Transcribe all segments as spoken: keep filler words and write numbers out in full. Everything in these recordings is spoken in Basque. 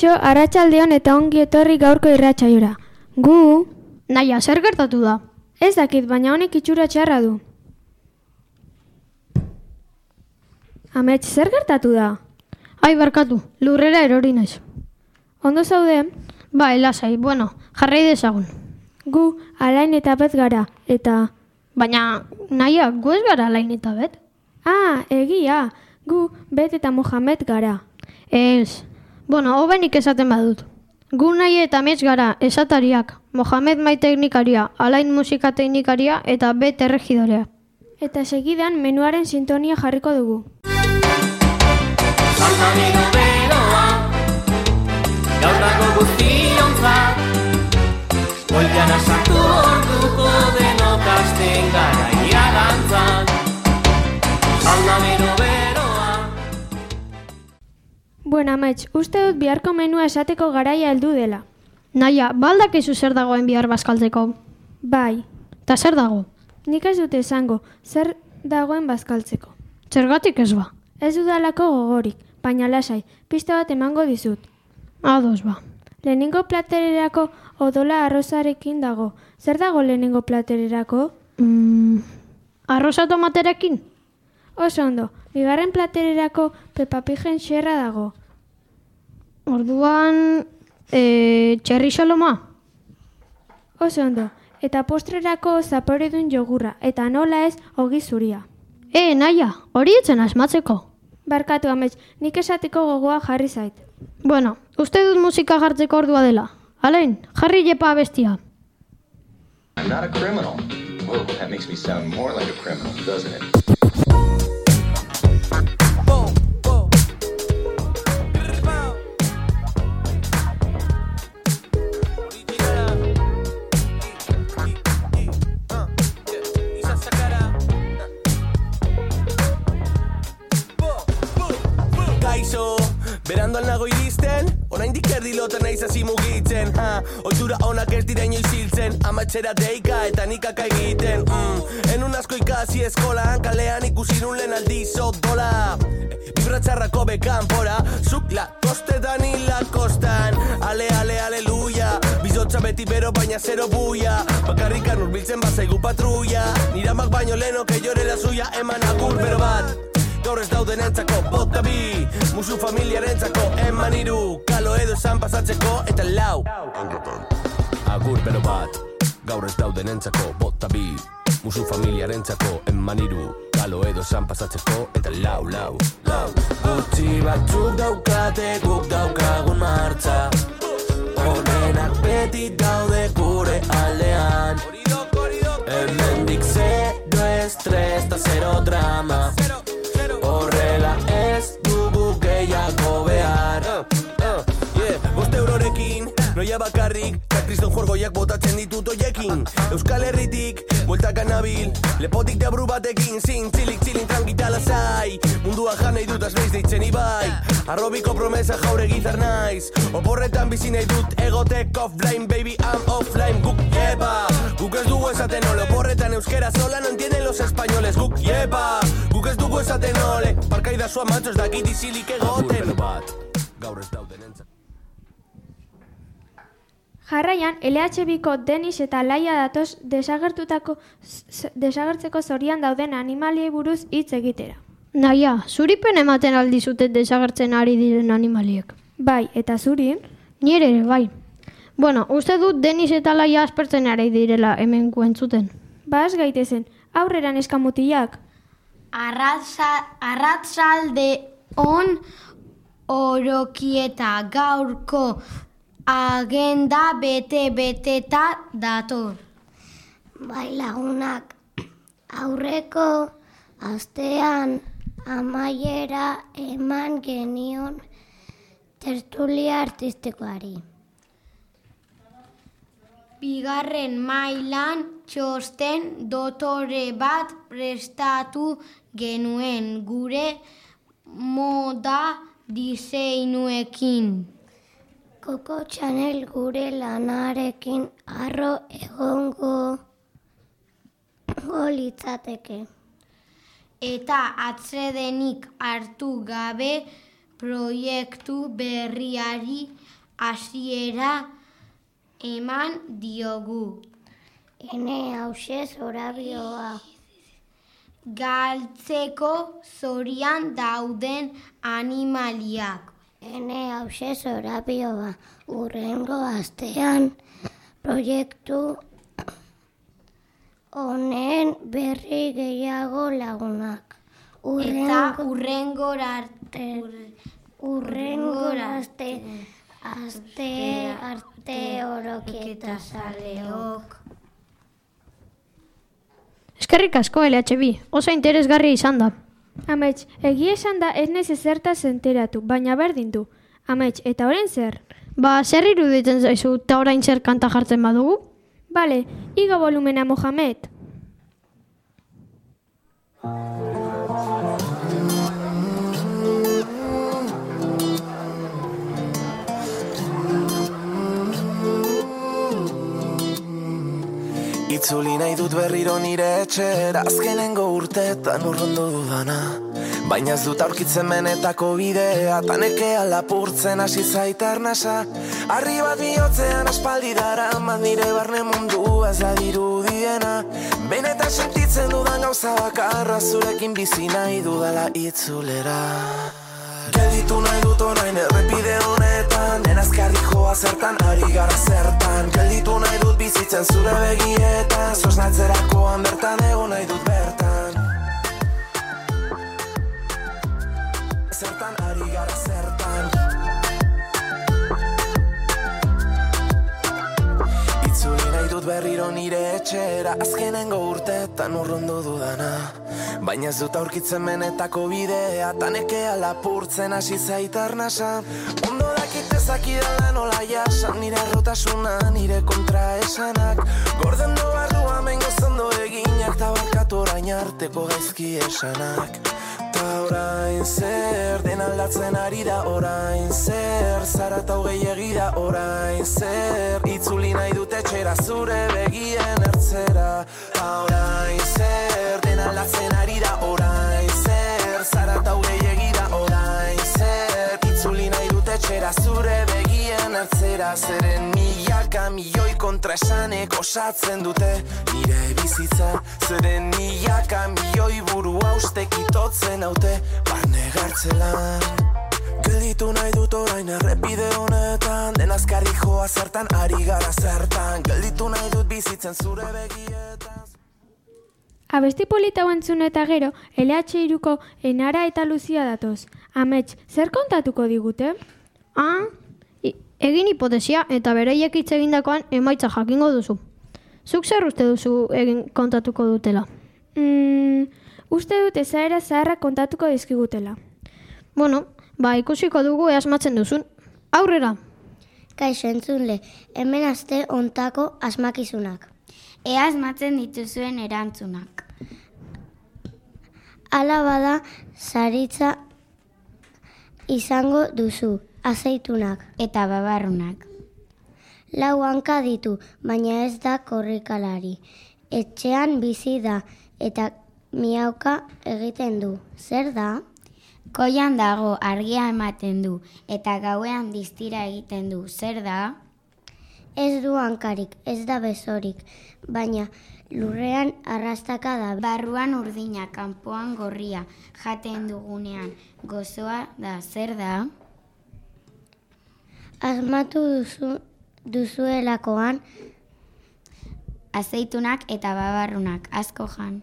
Kaixo, arratsaldeon eta ongi etorri gaurko irratsaiora. Gu... Naia, zer gertatu da? Ez dakit, baina honek itxura txarra du. Amets, zer gertatu da? Ai, barkatu, lurrera erori naiz. Ondo zaude? Ba, lasai, bueno, jarrai dezagun. Gu, Alain eta Bet gara, eta... Baina, naia, gu ez gara Alain eta Bet? Ah, egia, gu Bet eta Mohamed gara. Ez, bueno, hobenik esaten badut. Gu nahi eta Amets gara, esatariak, Mohamed mai teknikaria, Alain musika teknikaria eta Bet erregidorea. Eta segidan menuaren sintonia jarriko dugu. Saltamino beroa, gaur dago guztiontzat, Goian asartu orduko denok asten garaia dantzat. Saltamino beroa. Bueno, Amets, uste dut biharko menua esateko garaia heldu dela. Naia, baldakizu zer dagoen bihar bazkaltzeko? Bai. Ta zer dago? Nik ez dute esango, zer dagoen bazkaltzeko. Zergatik ez ba? Ez dudalako gogorik, baina lasai, pista bat emango dizut. Ados ba. Lehenengo platererako odola arrozarekin dago. Zer dago lehenengo platererako? Mm, arroza tomaterekin? Oso ondo, bigarren platererako pepapigen xerra dago. Orduan, e, txerri xaloma? Oso ondo, eta postrerako zaporedun jogurra, eta nola ez ogi zuria. E, naia, hori etzen asmatzeko. Barkatu, Amets, nik esateko gogoa jarri zait. Bueno, uste dut musika jartzeko ordua dela. Alain, jarri jepa bestia. I'm not a criminal. Whoa, that makes me sound more like a criminal, doesn't it? Berandoan nago iristen, oraindik erdilotan naiz hasi mugitzen, ha, ohitura onak ez dira inoiz hiltzen, amatxera deika eta nikaka egiten, mm. Enun asko ikasi eskolan, kalean ikusi nun lehen aldiz odola, vibratxarrako bekan pora, zuk la kostetan hila kostan, ale, ale, aleluia, bizotza beti bero baina zero buia, bakarrikan urbiltzen bazaigu patruia, niramak baino leno que llore la suya, eman agur bero bat. Gaur ez dauden entzako, bota bi, musu familiarentzako, eman iru, kalo edo esan pasatzeko, eta lau. Agur bero bat, gaur ez dauden entzako, bota bi, musu familiarentzako, eman iru, kalo edo esan pasatzeko, eta lau, lau, lau. Gutxi batzuk daukate, guk daukagun martza, honenak beti daude gure aldean, hemendik zero estres eta zero drama. Horrela ez dugu gehiago behar uh, uh, yeah. Bost eurorekin, noia bakarrik Sakriston jorgoiak botatzen ditut oiekin Euskal Herritik, bueltaka nabil Lepotik deabru batekin, zin, txilik, txilin, tranquita lasai Mundua janei dut azbeiz deitzen ibai Arrobiko promesa jaure gizar naiz Oporretan bizi nahi dut egotek offline Baby, I'm offline, guk yepa Guk ez dugu esaten ole, oporretan euskera sola No entienden los españoles, guk yepa Guk ez dugu esaten ole, parkaida zua mantxos dakit izilik egoten bat, gaur ez dauden entzak Jarraian, L H Biko Denis eta Laia datoz desagertutako desagertzeko zorian dauden animaliei buruz hitz egitera. Naia, zuripen ematen aldizute desagertzen ari diren animaliek. Bai, eta zuri? Nire ere, bai. Bueno, uste dut Denis eta Laia aspertzen ari direla hemen entzuten. Ba, ez gaitezen, aurrera neska mutilak. Arratzalde on orokieta gaurko agenda bete-beteta dator. Bai lagunak, aurreko astean amaiera eman genion tertulia artistikoari. Bigarren mailan txosten dotore bat prestatu genuen gure moda diseinuekin. Coco Chanel gure lanarekin harro egongo litzateke. Eta atsedenik hartu gabe proiektu berriari hasiera eman diogu. Ene hause zorabioa. Galtzeko zorian dauden animaliak. Ene hause zorabioa. Urrengo astean proiektu honen berri gehiago lagunak. Eta urrengo arte. Urrengo aste aste arte oroketa zaleok. Eskerrik asko L H B, oso interesgarria izan da. Amets, egia esan da ez naiz ezertaz enteratu, baina berdin du. Amets, eta orain zer? Ba, zer iruditzen zaizu eta orain zer kanta jartzen badugu? Bale, igo volumena Mohamed. Itzuli nahi dut berriro nire etxera, azkenengo urteetan urrundu dudana. Baina ez dut aurkitzen benetako bidea, tanekea lapurtzen hasi zait arnasa. Arri bat bihotzean aspaldi daramat nire barne mundu ez da dirudiena. Benetan sentitzen dudan gauza bakarra, zurekin bizi nahi dudala itzulera. Gelditu nahi dut orain errepide honetan, nenazkarri joa zertan, ari gara zertan. Gelditu nahi dut bizitzen zure begietan, zosnatzerakoan bertan egon nahi dut bertan. Zertan, ari gara zertan. Itzuli nahi dut berriro nire etxera, azkenengo urteetan urrundu dudana. Baina ez dut aurkitzen benetako bidea, tanekea lapurtzen hasi zait arnasa. Ondo dakit ezakidan nola jasan, nire errotasuna, nire kontraesanak. Gorden do barrua mengo zondo eginak, ta barkatu orain arteko gaizki esanak. Ta orain zer, den aldatzen ari da orain zer, zara eta hogei egida orain zer, itzuli nahi dut etxera zure begien ertzera. Ta orain zer, den aldatzen ari da orain zer, zara eta hogei egida orain zer, itzuli nahi dut etxera zure begien ertzera. Zeren milaka milioi kontraesanek osatzen dute nire bizitza, zeren milaka milioi burua ustek itotzen haute barne gartzelan. Gelditu nahi dut orain errepide honetan, denazkarri joa zertan, ari gara zertan. Gelditu nahi dut bizitzen zure begietan. Abesti polita entzun eta gero, L H hiruko Enara eta Luzia datoz. Amets, zer kontatuko digute? Ah, i- egin hipotesia eta bereiek hitz egindakoan emaitza jakingo duzu. Zuk zer uste duzu egin kontatuko dutela? Mm, uste dut ezaera zaharra kontatuko dizkigutela. Bueno, ba ikusiko dugu asmatzen duzun. Aurrera! Kaixo entzunle, hemen aste ontako asmakizunak. Ea asmatzen dituzuen erantzunak. Hala bada, saritza izango duzu, azeitunak. Eta babarrunak. Lau hanka ditu, baina ez da korrikalari. Etxean bizi da eta miauka egiten du. Zer da? Koian dago argia ematen du eta gauean distira egiten du. Zer da? Ez du hankarik, ez da besorik, baina lurrean arrastaka da. Barruan urdina, kanpoan gorria, jaten dugunean gozoa da. Zer da? Asmatu duzu, duzuelakoan, Azeitunak eta babarrunak, asko jan.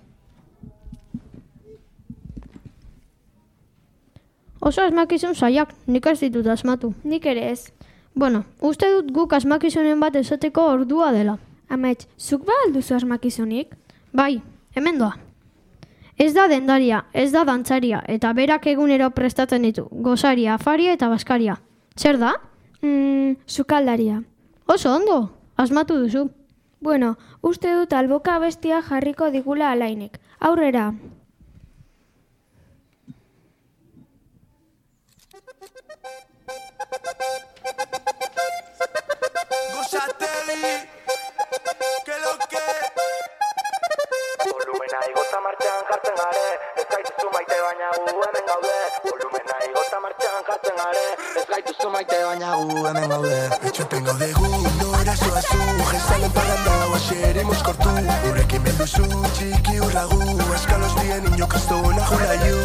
Oso asmakizun zaiak, nik ez ditut asmatu. Nik ere ez. Bueno, uste dut guk asmakizunen bat esateko ordua dela. Amets, zuk ba alduzu asmakizunik? Bai, hemen doa. Ez da dendaria, ez da dantzaria, eta berak egunero prestatzen ditu, gozaria, afaria eta baskaria. Zer da? Mm, sukaldaria. Oso ondo, asmatu duzu. Bueno, uste dut alboka abestia jarriko digula alainek. Aurrera! Gozateli, que lo que Volumena igota martxan jartzen gare, ez gaituzu maite baina gu hemen gaude. Volumena igota martxan jartzen gare, ez gaituzu maite baina baina gu hemen gaude. Etxoten gaude gu, nora zoazu, jezalen paranda, oaxere mozkortu. Gurekin belduzu, txiki urragu, eskalos dien inokazto na jolaiu.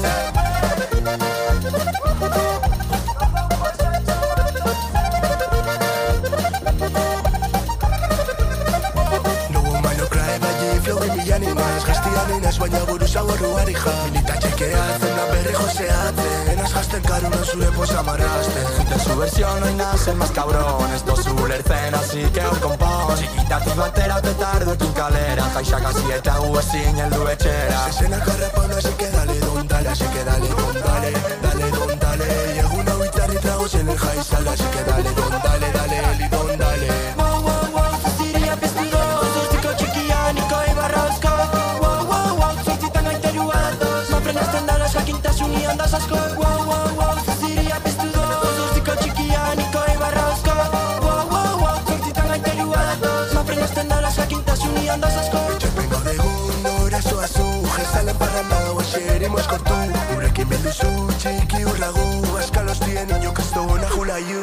Inaz, gaztian inaz, baina buruzan gorruari ja. Milita txekeatzen da berri joseatzen. Enaz jazten karunan zure posa marrazten. De su versión hoy nace el más cabrón. Esto es su lertzen, así que hor konpon. Txikitatik batera petardoekin kalera. Jaixak hasi eta gu ezin heldu etxera. Zezenak harrapan, así que dale don dale, así que dale don dale, dale don dale. Y egun hau itzarri tragos en el jaizal, así que dale don dale, dale eli don dale. Wow, wow, wow, zuziria piztudo. Zuztiko txikia niko ibarrauzko. Wow, wow, wow, zortzitan gaiterua datoz. Mafrenazten dara jakintasuni handaz asko. Wow, wow, wow, zuziria piztudo. Zuztiko txikia niko ibarrauzko. Wow, wow, wow, zortzitan gaiterua datoz. Mafrenazten dara jakintasuni handaz asko. Txapengo degun, nora zoazu, jezalen parranda, oaxere mozkortu. Gurekin belduzu, txiki urlagu, eskalos dien inokazto na jolaiu.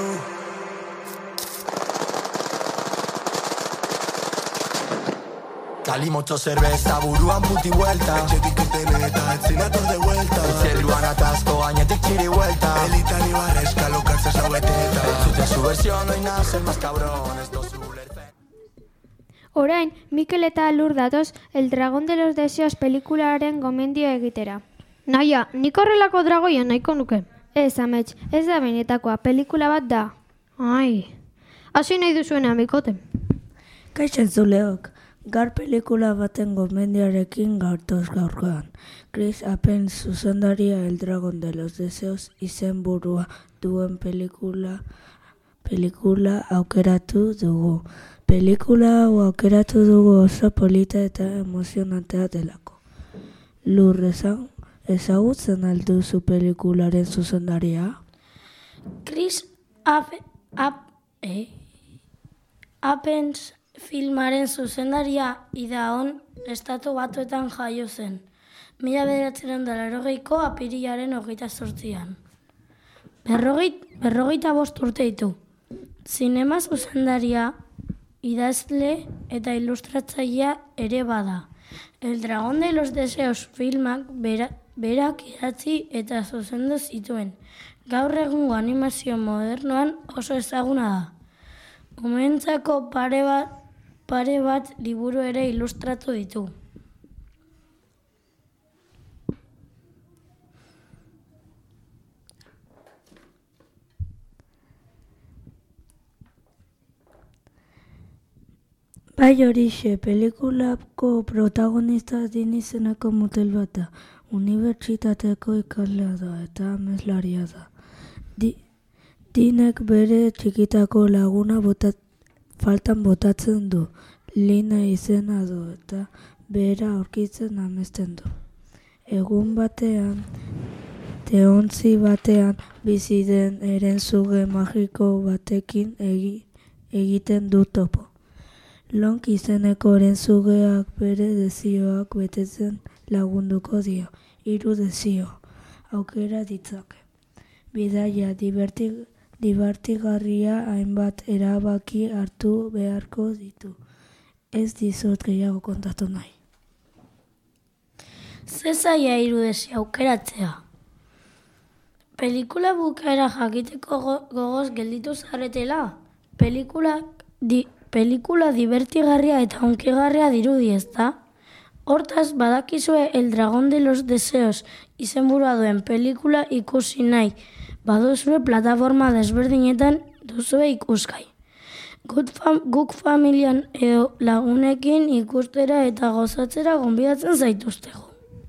Cali mucho cerveza, buruan puti vuelta. Etxetik irten eta etzinator de vuelta. Zerruan atasco, gainetik txiri vuelta. Elitan ibarra eskalo kantzaz haueteta. Entzute su versión, hoy nace el más cabrón. Esto su lertzen. Orain, Mikel eta Lur datoz El Dragón de los Deseos pelikularen gomendio egitera. Naia, nik horrelako dragoia nahiko nuke. Ez, amets, ez da benetakoa, pelikula bat da. Ai, hasi nahi duzuena, Mikote. Kaixo entzuleok. Gaur pelikula baten gomendioarekin gaurtoz gaurkoan. Chris Evans zuzendaria El Dragón de los Deseos izenburua duen pelikula pelikula aukeratu dugu. Pelikula hau aukeratu dugu oso polita eta emozionantea delako. Lur ezan, ezagutzen alduzu pelikularen zuzendaria? Chris Ap- Ap- eh? Evans filmaren zuzendaria Idaon estatu batuetan jaio zen. Mila bederatziehun eta laurogeiko apirilaren hogeita zortzian. Berrogeit, berrogeita bost urte ditu. Zinema zuzendaria, idazle eta ilustratzailea ere bada. El Dragón de los Deseos filmak bera, berak idatzi eta zuzendu zituen. Gaur egungo animazio modernoan oso ezaguna da. Umeentzako pare bat pare bat liburu ere ilustratu ditu. Bai horixe, pelikulako protagonista din izeneko mutil bat da. Unibertsitateko ikaslea da eta ameslaria da. Di, dinek bere txikitako laguna botat, faltan botatzen du. Lina izena du eta bera aurkitzen amesten du. Egun batean, teontzi batean bizi den herensuge magiko batekin egi, egiten du topo. Lonk izeneko herensugeak bere dezioak betetzen lagunduko dio. Hiru dezio, aukera ditzake. Bidaia diverti, divertigarria hainbat erabaki hartu beharko ditu. Ez dizut gehiago kontatu nahi. Ze zaila hiru dezio aukeratzea. Pelikula bukaera jakiteko go- gogoz gelditu zaretela. Pelikula, di, pelikula divertigarria eta hunkigarria dirudi, ezta? Hortaz, badakizue El Dragón de los Deseos izenburua duen pelikula ikusi nahi. Baduzue plataforma desberdinetan duzue ikusgai. Good fam, guk familian edo lagunekin ikustera eta gozatzera gonbidatzen zaituztego.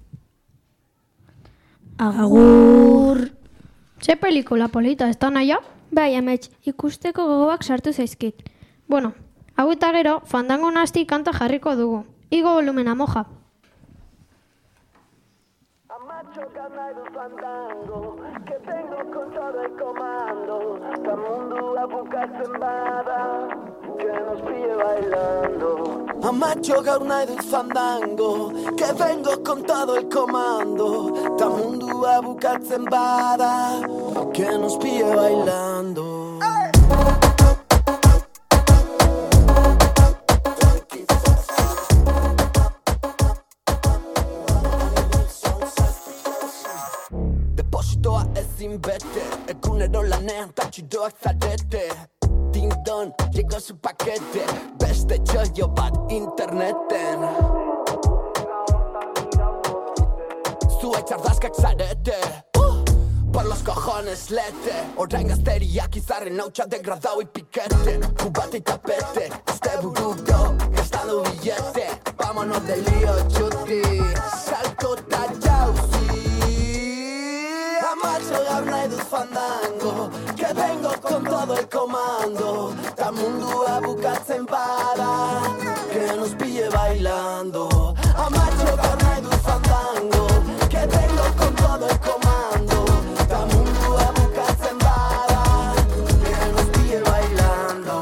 Agur! Ze pelikula polita, ez da naia? Bai, amets, ikusteko gogoak sartu zaizkit. Bueno, hau eta gero, fandango nasti kanta jarriko dugu. Igo volumena, moja. Que vengo con todo el comando, ta mundua bukatzen bada, que nos pille bailando. Amatxo gaur nahi dut fandango, que vengo con todo el comando, ta mundua bukatzen bada, que nos pille bailando. Hey! egin bete, egunero lanean tatxidoak zarete. Ding-don, llegó su paquete, beste txoio bat interneten. Zuek txardazkak zarete, uh, por los cojones lete. Orain gazteriak izarren hautsa degradau ipikete. Kubate y tapete, este burudo, gastando billete. Vámonos de lío, chuti, salto ta jauzi. Amacho gaur nahi dut fandango, que vengo con todo el comando. Ta mundua bukatzen bada, que nos pille bailando. Amacho gaur nahi dut fandango, que vengo con todo el comando. Ta mundua bukatzen bada, que nos pille bailando.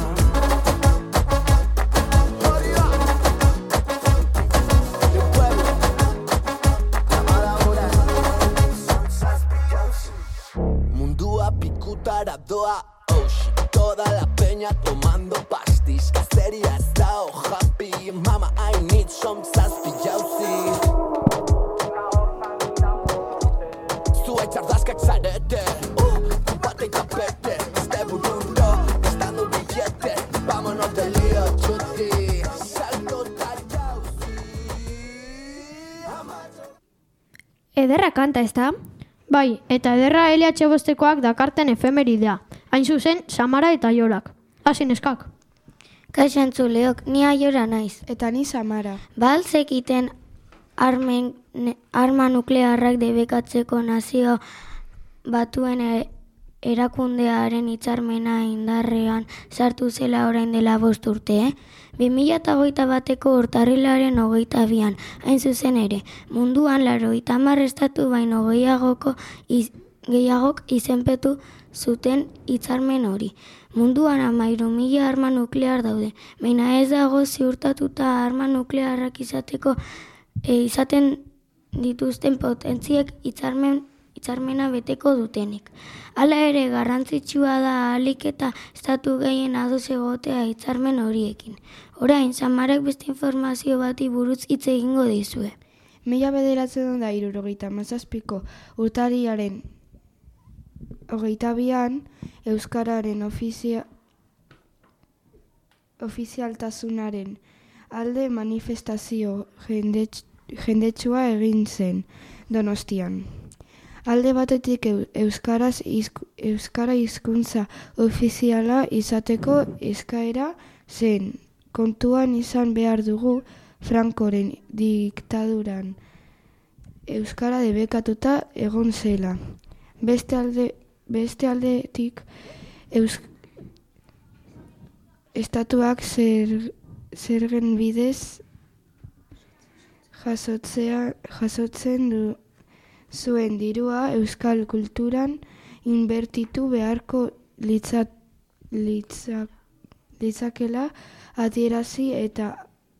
El pueblo, llamada hora. Mundua pikutara doa, oh shit. Toda la peña tomando pastis. Cacería está oh happy. Mama, I need some saspi jauzi. Zue txardazkak zarete, uh, kubate y tapete. Este burundo, gastando billete. Vámonos de lío, chuti. Salto ta jauzi. Ederra kanta, ez da? Bai, eta ederra L H bostekoak dakarten efemeridea. Hain zuzen, Samara eta Aiorak. Hasi neskak. Kaixo entzuleok, ni Aiora naiz. Eta ni Samara. Ba al zekiten armen, ne, arma nuklearrak debekatzeko nazio batuen e- erakundearen hitzarmena indarrean sartu zela orain dela bost urte, eh? bi mila hogeita bateko urtarrilaren hogeita bian, hain zuzen ere, munduan laurogeita hamar estatu baino gehiagoko iz, gehiagok izenpetu zuten hitzarmen hori. Munduan hamairu mila arma nuklear daude, baina ez dago ziurtatuta arma nuklearrak izateko e, izaten dituzten potentziek hitzarmen hitzarmena beteko dutenik. Hala ere garrantzitsua da ahalik eta estatu gehien ados egotea hitzarmen horiekin. Orain, Samarek beste informazio bati buruz hitz egingo dizue. Mila bederatzen da hirurogeita hamazazpiko urtarrilaren hogeita bian Euskararen ofizia, ofizialtasunaren alde manifestazio jendets, jendetsua egin zen Donostian. Alde batetik euskaraz izk, euskara hizkuntza ofiziala izateko eskaera zen. Kontuan izan behar dugu Francoren diktaduran euskara debekatuta egon zela. Beste alde beste aldetik eus, estatuak zer, zergen bidez jasotzea, jasotzen du zuen dirua euskal kulturan inbertitu beharko litzat, litzak, litzakela adierazi eta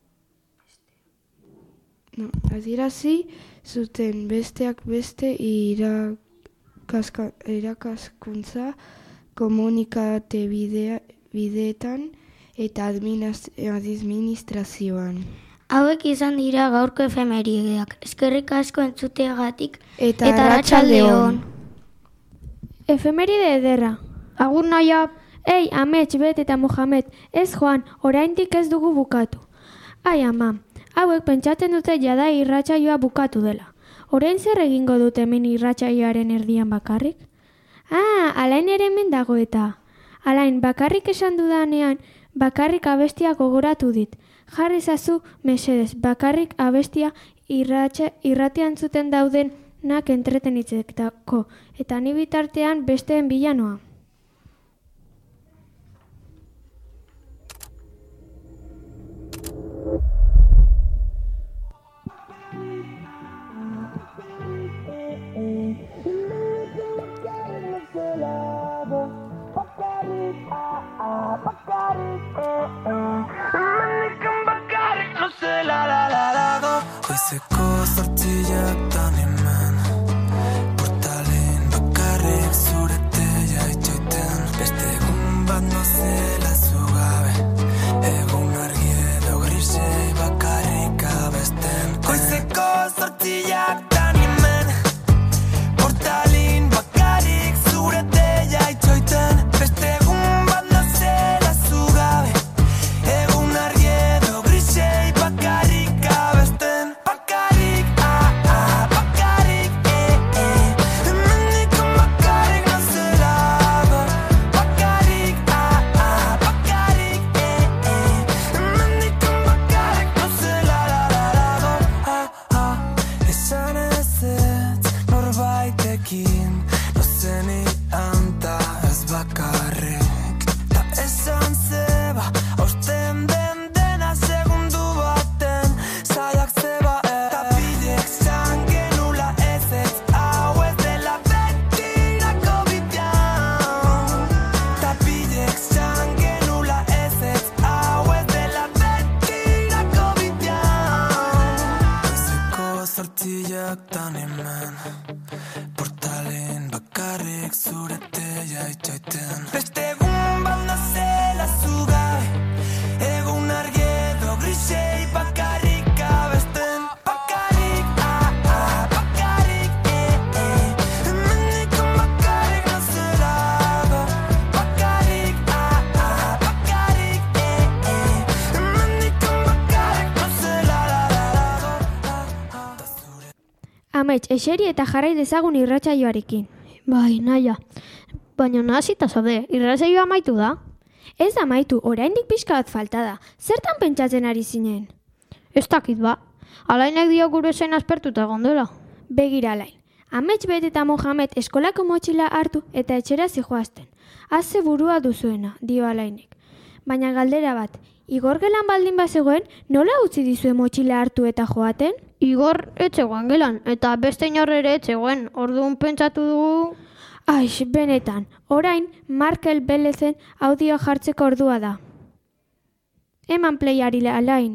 no, adierazi zuten besteak beste irakaska, irakaskuntza komunikate bidea, bideetan eta administrazioan. Hauek izan dira gaurko efemerideak. Eskerrik asko entzuteagatik eta, eta arratsalde on. Efemeride ederra. Agur naia. Ei, Amets, Bet eta Mohamed, ez joan, oraindik ez dugu bukatu. Ai, ama, hauek pentsatzen dute jada irratsaioa bukatu dela. Orain zer egingo dute hemen irratsaioaren erdian bakarrik? Ah, Alain ere hemen dago eta. Alain, bakarrik esan dudanean, bakarrik abestia gogoratu dit. Jarri zazu, mesedez, bakarrik abestia irratxa, irratian zuten daudenak entretenitzeko, eta ni bitartean besteen bilanoa. Goizeko zortziak dan hemen Portalin bakarrik zurete jaitxoiten Beste egun bat nozela zugabe Egun argi edo grisei bakarrik abesten Goizeko zortziak dan hemen Portalin bakarrik zortziak tan hemen portalen bakarrik zure teia itxaiten. Beste egun banda zela zugai, egun argi edo grisei bakarrik abesten. Bakarrik, ah, ah, bakarrik, eh, eh, hemendikan bakarrik nazelago. Bakarrik, ah, ah, bakarrik, eh, eh, hemendikan bakarrik nazelago. Amets, eseri eta jarrai dezagun irratsaioarekin. Bai, naia. Baina nahasita zaude, irratsaioa amaitu da? Ez amaitu, oraindik pixka bat falta da. Zertan pentsatzen ari zinen? Ez dakit ba. Alainak dio gure zen aspertuta egon dela. Begira Alain. Amets Bet eta Mohamed eskolako motxila hartu eta etxera zijoazten. Haze burua duzuena, dio Alainek. Baina galdera bat, Igor gelan baldin bazegoen, nola utzi dizue motxila hartu eta joaten? Igor etzegoen gelan, eta beste inor ere etzegoen, orduan pentsatu dugu... Aix, benetan, orain Markel Belezen audioa jartzeko ordua da. Eman playari Alain.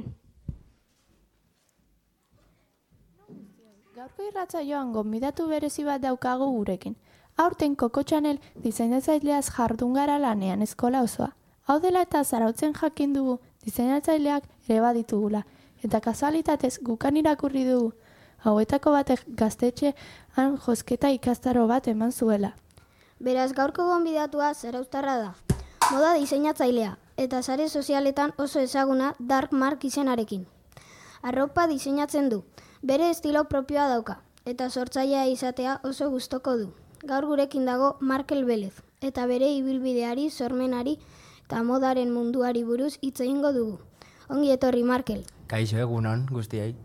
Gaurko irratsaioan gonbidatu berezi bat daukagu gurekin. Aurten Koko Chanel diseinatzaileaz jardun gara lanean eskola osoa. Hau dela eta zarautzen jakin dugu diseinatzaileak ere baditugula. Eta kasualitatez gukan irakurri dugu. Hauetako batek gaztetxean josketa ikastaro bat eman zuela. Beraz gaurko gonbidatua zarauztarra da. Moda diseinatzailea eta sare sozialetan oso ezaguna Dark Mark izenarekin. Arropa diseinatzen du. Bere estilo propioa dauka eta sortzailea izatea oso gustoko du. Gaur gurekin dago Markel Belez eta bere ibilbideari, sormenari eta modaren munduari buruz hitz egingo dugu. Ongi etorri Markel. Kaixo egunon guztiei.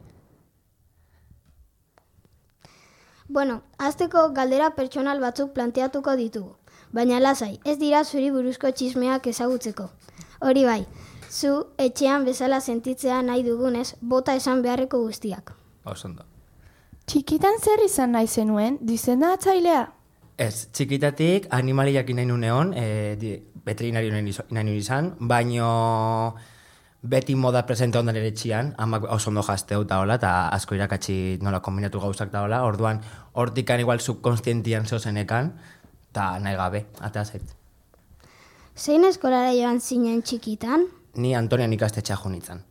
Bueno, hasteko galdera pertsonal batzuk planteatuko ditugu. Baina lasai, ez dira zuri buruzko txismeak ezagutzeko. Hori bai, zu etxean bezala sentitzea nahi dugunez, bota esan beharreko guztiak. Osondo. Txikitan zer izan nahi zenuen, diseinatzailea? Ez, txikitatik animaliak nahi nuneon, e, veterinario nahi nuen izan, baino beti moda presente ondan ere txian, amak oso ondo jazteu eta hola, eta asko irakatsi nola kombinatu gauzak da hola, orduan hortikan igual subkonstientian zozenekan, eta nahi gabe, eta zait. Zein eskolara joan zinen txikitan? Ni Antonian ikastetxea jo nintzen.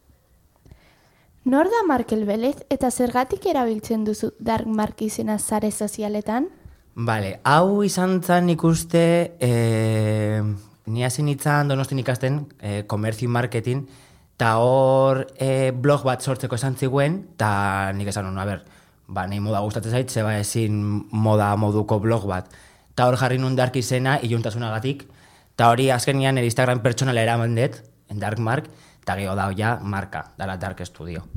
Nor da Markel Belez eta zergatik erabiltzen duzu Dark Mark izena sare sozialetan? Bale, hau izan zen ikuste, e, ni hasi nintzen Donostin ikasten e, komerzi marketing, eta hor e, blog bat sortzeko esan ziguen, eta nik esan honu, a ber, ba, nahi moda gustatzen zait, zeba ezin moda moduko blog bat. Eta hor jarri nun Dark izena, iluntasunagatik, eta hori azkenian ere Instagram pertsonala eraman dut, en Dark Mark, eta geho da ja marka, dala Dark Studio.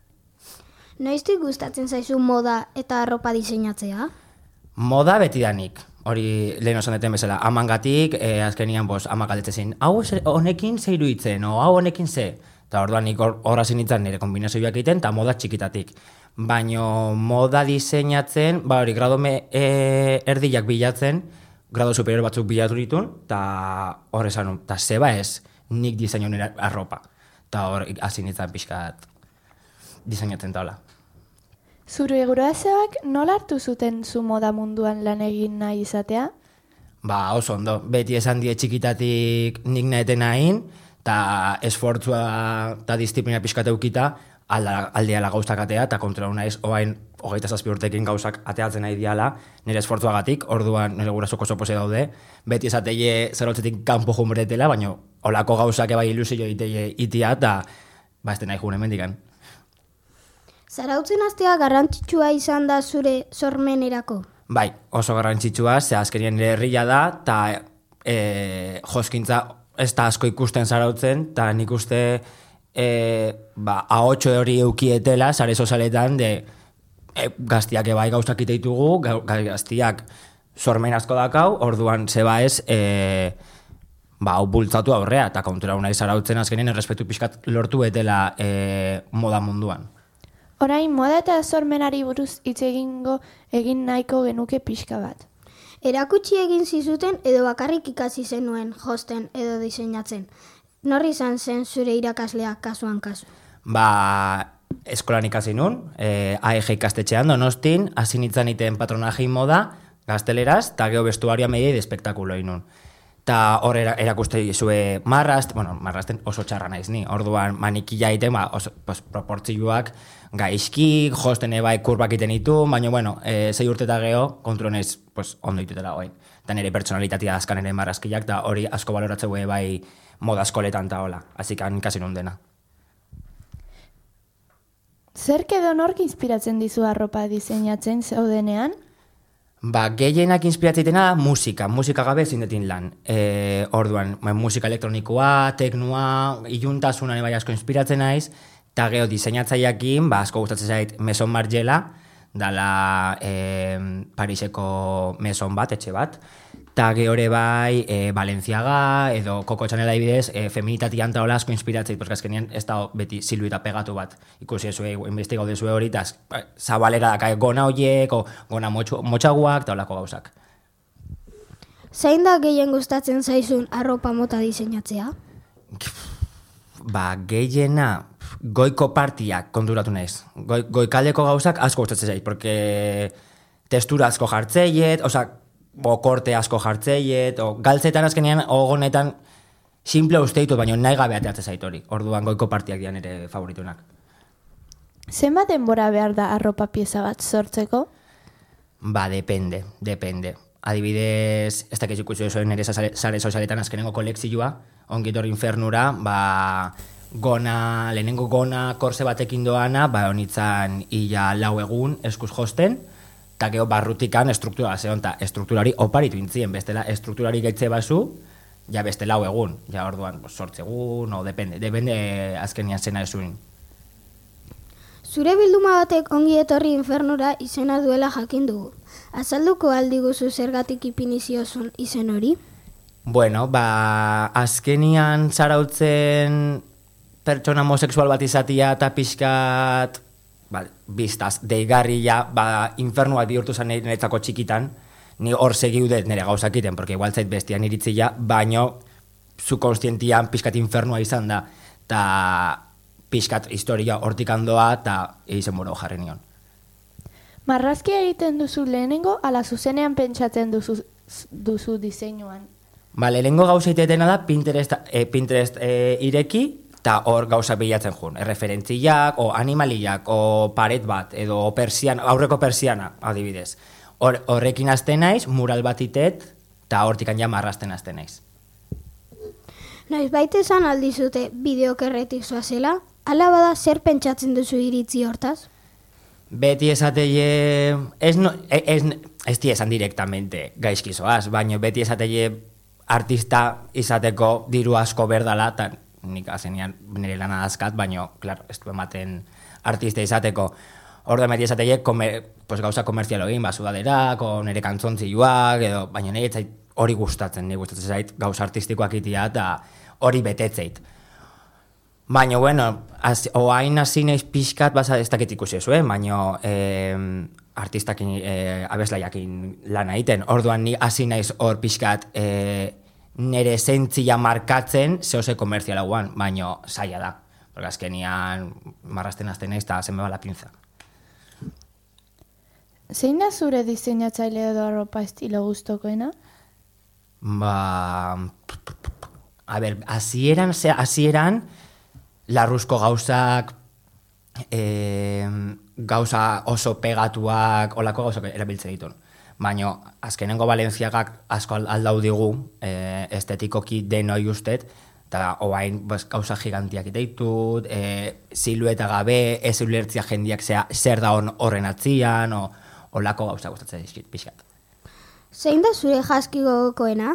Noiztik gustatzen zaizu moda eta arropa diseinatzea? Moda betidanik, hori lehen osan deten bezala, amangatik, e, azkenian bos, amak aldetzen hau honekin ze iruditzen, o hau honekin ze, eta orduan nik horra zinitzen nire kombinazioak egiten, eta moda txikitatik. Baino moda diseinatzen, ba hori, grado me, e, erdiak bilatzen, grado superior batzuk bilatu ditun, eta hor esan, eta zeba ez, nik diseinu nire arropa. Eta hor, hasi nintzen pixkat diseinatzen taula. Zure gurasoak nola hartu zuten zu moda munduan lan egin nahi izatea? Ba, oso ondo. Beti esan die txikitatik nik naheten nahin, eta esfortzua eta disiplina pixkat eukita, aldeala gauzak atea, eta kontrola naiz, oain hogeita zazpi urtekin gauzak ateatzen nahi diala, nire esfortzuagatik, orduan nire gurasoko oso pose daude, beti esateie zerotzetik kanpo jumretela, baina olako gauzak ebai ilusio iteie itia, eta ba, ez nahi june mendikan. Zarautzen astea garrantzitsua izan da zure sormenerako? Bai, oso garrantzitsua, ze azkenien nire herria da, eta e, joskintza ez da asko ikusten zarautzen, eta nik uste e, ba, ahotxo hori eukietela, zare sozialetan, de e, gaztiak ebai gauzak iteitugu, gaztiak sormen asko dakau, orduan zeba ez, e, ba, hau bultzatu aurrea, eta kontura unai zarautzen azkenien errespetu pixkat lortu etela e, moda munduan. Orain, moda eta sormenari buruz hitz egingo egin nahiko genuke pixka bat. Erakutsi egin zizuten edo bakarrik ikasi zenuen josten edo diseinatzen. Nor izan zen zure irakaslea kasuan kasu? Ba, eskolan ikasi nun, e, A E G ikastetxean Donostin, hasi nintzen iten patronaje moda, gazteleraz, eta geho bestuarioa mediai de espektakuloi nun. Ta hor era, erakuste zue marrast, bueno, marrasten oso txarra naiz ni, orduan manikila iten, ba, oso, pues, proportzioak gaizki, josten ebai kurbak iten ditu, baina, bueno, e, zei urte eta geho, kontronez, pues, ondo ditutela goin. Eta nire personalitatea azkan ere marrazkiak, eta hori asko baloratzeu bai moda eskoletan eta hola, hasi kan ikasi nun dena. Zerk edo nork inspiratzen dizu arropa diseinatzen zaudenean? Ba, gehienak inspiratzeitena da musika, musika gabe zindetin lan. E, orduan, musika elektronikoa, teknoa, iluntasuna bai asko inspiratzen naiz, eta geho diseinatzaileekin, ba, asko gustatzen zait Maison Margiela, dala e, Pariseko Maison bat, etxe bat, eta gehore bai e, Balenciaga edo Coco Chanel adibidez, e, feminitatian eta hola asko inspiratzeit, porque azkenean ez da beti silueta pegatu bat. Ikusi ezue, investigau dezue hori, eta zabalera daka gona hoiek, o gona motxaguak, eta holako gauzak. Zein da gehien gustatzen zaizun arropa mota diseinatzea? Ba, gehiena goiko partiak konturatu naiz. Goi, goikaldeko gauzak asko gustatzen zait, porque testura asko jartzeiet, oza, o korte asko jartzeiet, o galtzetan azkenean, ogonetan, simple usteitut, baina nahi gabe ateatzen zait hori. Orduan goiko partiak dian ere favoritunak. Zenbat denbora behar da arropa pieza bat sortzeko? Ba, depende, depende. Adibidez, ez dakit ikusi oso nire sare sozialetan azkenengo kolekzioa, ongitor infernura, ba, gona, lehenengo gona korse batekin doana, ba, honitzan illa lau egun eskuz josten, eta geho barrutikan estruktura zeon, eta strukturari oparitu intzien, bestela strukturari gaitze bazu, ja beste lau egun, ja orduan, sortzegun, o depende, depende azkenian zena ezuin. Zure bilduma batek ongi etorri infernura izena duela jakin dugu. Azalduko aldiguzu zergatik ipiniziozun izen hori? Bueno, ba, azkenian zarautzen pertsona homosexual bat izatia eta pixkat, ba, biztaz, deigarria, ba, infernua bihurtu zen niretzako txikitan, ni hor segiudet nire gauzakiten, porque igual zait bestian iritzia, baino, zu konstientian pixkat infernua izan da, eta pixkat historia hortik handoa, eta izen buru jarri nion. Marrazkia egiten duzu lehenengo, ala zuzenean pentsatzen duzu, duzu diseinuan? Ba, lehenengo gauza itetena da Pinterest, eh, Pinterest eh, ireki, eta hor gauza bilatzen jun. Erreferentziak, o animaliak, o paret bat, edo persiana, aurreko persiana, adibidez. Hor, horrekin azten naiz, mural bat itet, eta hortikan ja marrazten azten naiz. Noiz baita esan aldizute bideokerretik zoazela, ala bada zer pentsatzen duzu iritzi hortaz? Beti esateie, ez, no, ez, ez di esan direktamente gaizkizoaz, baina beti esateie artista izateko diru asko berdala, eta nik azenian nire lana azkat, baina, klar, ez du ematen artista izateko. Orda beti esateie komer, pues, gauza komerzialo egin, ba, sudaderak, o nire kantzontzioak, edo, baina nire etzait hori gustatzen, nire gustatzen zait gauza artistikoak itia, eta hori betetzeit. Baina, bueno, az, oain hasi naiz pixkat, baza ez dakit ikusi zuen, baina eh, artistakin, eh, abeslaiakin lan egiten. Orduan ni hasi naiz hor pixkat eh, nire zentzia markatzen zehose komerziala guan, baina zaila da. Porque azkenian marrasten azten naiz eta zenbe bala pinza. Zein da zure diseinatzaile edo arropa estilo gustokoena? Ba... A ber, hasieran, hasieran, larruzko gauzak, e, gauza oso pegatuak, olako gauzak erabiltzen ditun. Baina, azkenengo Balenciagak asko aldau digu, e, estetikoki denoi ustet, eta oain gauza gigantiak iteitut, e, silueta gabe, ez ulertzia jendiak zea, zer da on horren atzian, o, olako gauza gustatzen dizkit, pixkat. Zein da zure jaski gogokoena?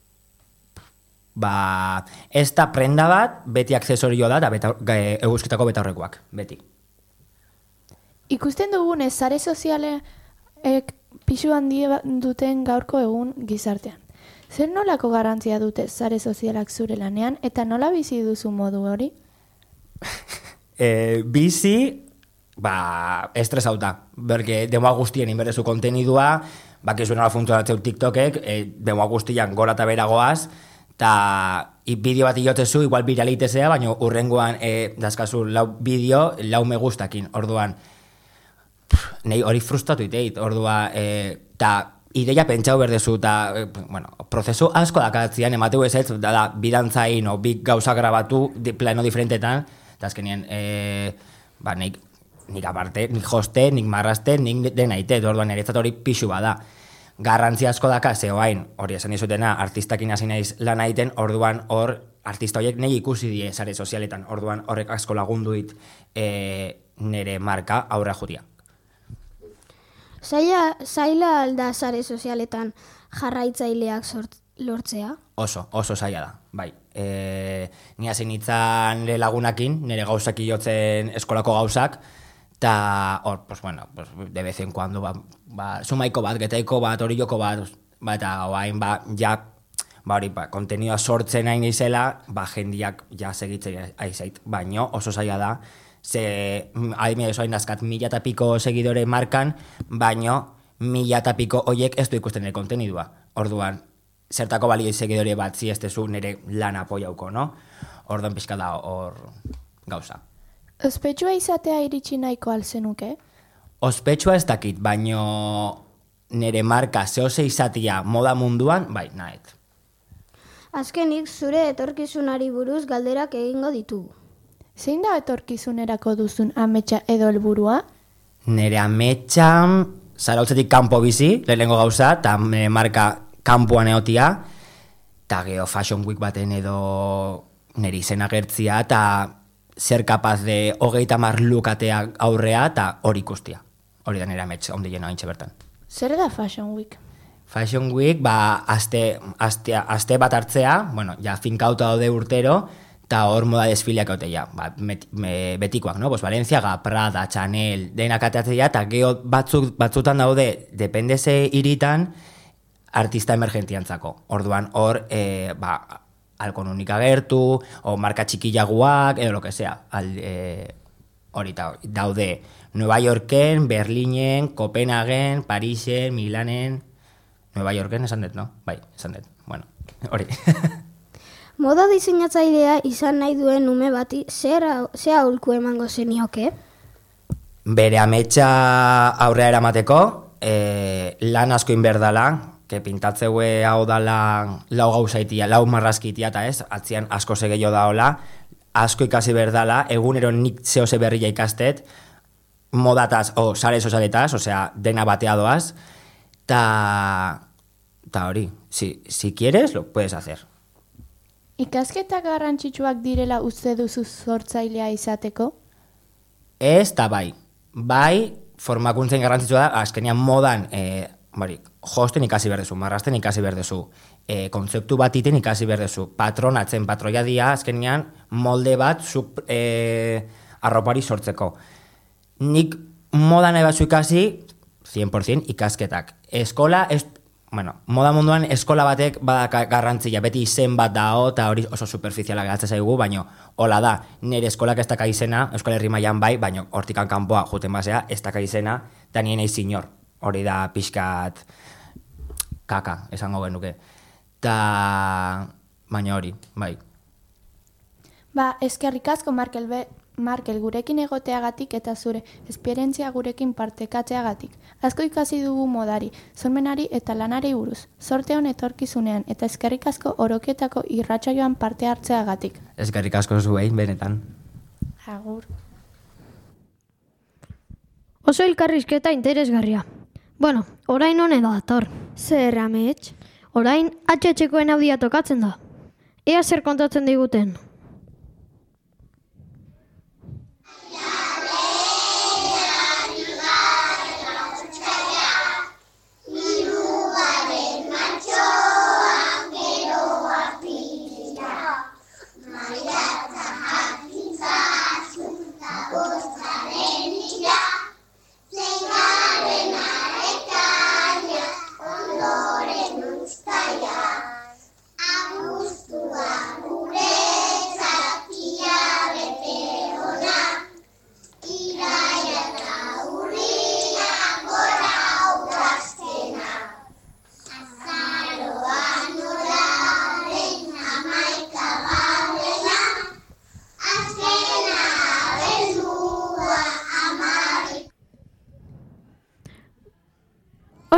Ba, ez da prenda bat, beti aksesorio da, eta beta, e, eguzkitako betaurrekoak, beti. Ikusten dugunez, sare sozialek pisu handi duten gaurko egun gizartean. Zer nolako garrantzia dute sare sozialak zure lanean, eta nola bizi duzu modu hori? e, bizi, ba, estresauta, berke demoa guztien inberdezu kontenidua, bakizu nola funtzionatzeu TikTokek, e, demoa guztian gora eta beragoaz, eta i bideo bat iotzezu, igual biralitezea, baina urrengoan e, dazkazu lau bideo, lau me gustakin, orduan, nahi hori frustratu iteit, ordua, eta e, ideia pentsau berdezu, eta, e, bueno, prozesu asko dakatzian, emateu ez ez, da, da, bidantzain, o, bi gauza grabatu, di, plano diferentetan, eta azkenien, e, ba, nik, nik aparte, nik joste, nik marraste, nik denaite, orduan, eretzat hori pixu bada. Garrantzi asko daka, zehoain, hori esan izutena, artistakin hasi naiz lan egiten, orduan hor, artista horiek nahi ikusi die sare sozialetan, orduan horrek asko lagunduit e, nire marka aurra jutia. Zaila, zaila alda sare sozialetan jarraitzaileak sort, lortzea? Oso, oso zaila da, bai. E, ni hasi nintzen nire lagunakin, nire gauzak jotzen eskolako gauzak, eta hor, pues bueno, pues, de vez en cuando, ba, ba, sumaiko bat, getaiko bat, hori joko bat, ba, eta oain, ba, ja, ba, hori, ba, kontenioa sortzen nahi nizela, ba, jendiak ja segitzen aizait, baino oso zaila da, ze, adimide zoain dazkat, mila eta piko segidore markan, baino, mila eta piko oiek ez du ikusten nire kontenidua. Orduan, zertako balio segidore bat ziestezu nire lan apoiauko, no? Orduan pixka da hor gauza. Ospetsua izatea iritsi nahiko alzenuke? Ospetsua ez dakit, baino nire marka zehose izatea moda munduan, bai, nahet. Azkenik, zure etorkizunari buruz galderak egingo ditugu. Zein da etorkizunerako duzun ametsa edo helburua? Nire ametsa, zarautzetik kanpo bizi, lehenengo gauza, eta nire marka kanpoan egotia, eta geho Fashion Week baten edo nire izena gertzia, eta ser kapaz de hogeita mar lukatea aurrea eta hori ikustia. Hori da nire ametsa, ondi jena haintxe bertan. Zer da Fashion Week? Fashion Week, ba, aste, aste, aste bat hartzea, bueno, ja finkauta daude urtero, eta hor moda desfileak autea, ba, met, me, betikoak, no? Pues Valenciaga, Prada, Chanel, denak ateatzea, eta geho batzuk, batzutan daude, depende ze hiritan, artista emergentiantzako. Orduan hor, e, ba, alkonunik agertu, o marka txikiaguak, edo lo que sea. Al, e, hori daude Nueva Yorken, Berlinen, Kopenhagen, Parisen, Milanen, Nueva Yorken esan dut, no? Bai, esan dut. Bueno, hori. Moda diseinatzailea izan nahi duen ume bati, zer aholku emango zenioke? Bere ametsa aurrea eramateko, e, lan asko inberdala, que pintatzeue hau dala lau gauzaitia, lau marrazkitia, eta ez, atzian asko segeio daola, asko ikasi berdala, egunero nik zehose berria ikastet, modataz, o sare sozialetaz, osea, dena batea doaz, ta, ta hori, si, si quieres, lo puedes hacer. Ikasketak garrantzitsuak direla uste duzu sortzailea izateko? Ez, ta bai. Bai, formakuntzen garrantzitsua da, azkenean modan, e, bari, josten ikasi berdezu, marrasten ikasi berdezu, e, kontzeptu bat iten ikasi berdezu, patronatzen, patroia dia, azkenean molde bat zuk e, arropari sortzeko. Nik moda nahi batzu ikasi, cien por ciento ikasketak. Eskola, ez, bueno, moda munduan eskola batek badaka garrantzia, beti izen bat dao, eta hori oso superficiala galtza zaigu, baino, hola da, nire eskolak ez daka izena, Euskal Herri mailan bai, baino, hortikan kanpoa juten basea, ez daka izena, eta nien eiz sinor. Hori da pixkat kaka, esango genuke. Ta, baina hori, bai. Ba, eskerrik asko Markel, be, Markel gurekin egoteagatik eta zure esperientzia gurekin partekatzeagatik. Asko ikasi dugu modari, sormenari eta lanari buruz. Zorte hon etorkizunean eta eskerrik asko oroketako irratsaioan parte hartzeagatik. Eskerrik asko zuei, benetan. Agur. Oso elkarrizketa interesgarria. Bueno, orain honen da dator. Zer, amets? Orain H H-koen audia tokatzen da. Ea zer kontatzen diguten. Abuztua gure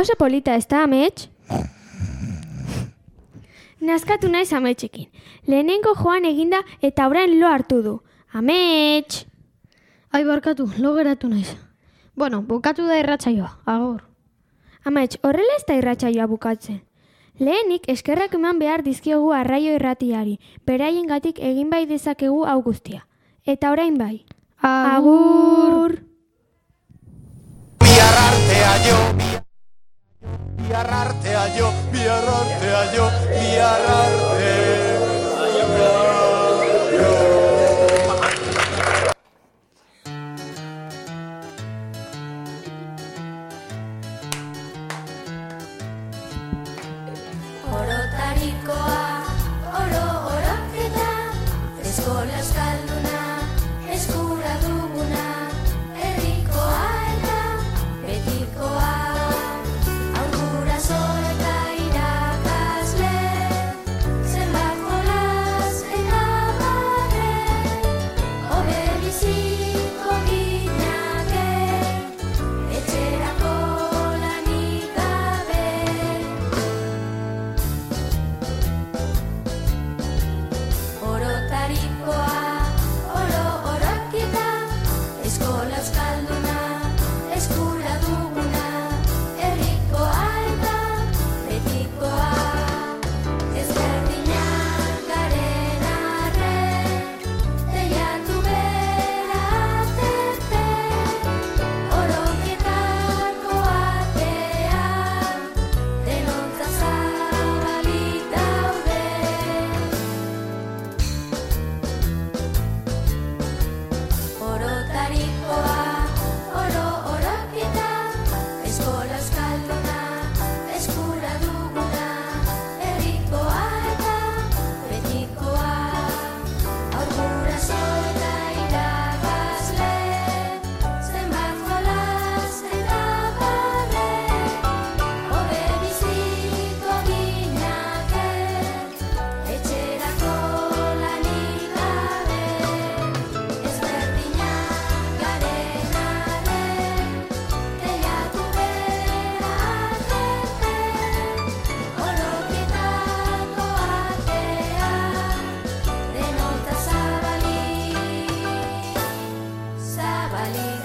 Oso polita ez da, amets? Naskatu naiz ametsekin. Lehenengo joan eginda eta orain lo hartu du. Amets! Ai, barkatu, lo geratu naiz. Bueno, bukatu da irratsaioa, agur. Amets, horrela ez da irratsaioa bukatzen. Lehenik eskerrak eman behar dizkiogu Arraio Irratiari, beraiengatik egin bai dezakegu hau guztia. Eta orain bai. Agur! Bihar artea jo, bihar artea jo, bihar artea jo, bihar artea jo. Orotarikoa, oro oroketa, eskola eskalduna, eskura duguna, herrikoa eta betikoa. Aurgura eta irakasle, zenbat jolas eta barre, hobe biziko ginake, etxerako lanik gabe. Orotarikoa, oro oroketa, eskola euskalduna, eskura duguna, herrikoa eta betikoa. Ezberdinak garen arren, teiatu bera aterte, oroketako atean, denontza zabalik daude. Orotarikoa, oro oroketa, eskola euskalduna, eskura duguna, herrikoa eta betikoa. Aurgura eta irakasle, zenbat jolas eta barre, hobe biziko ginake, etxerako lanik gabe. Ezberdinak garen arren, teiatu bera aterte, oroketako atean, denota zabalik, zabalik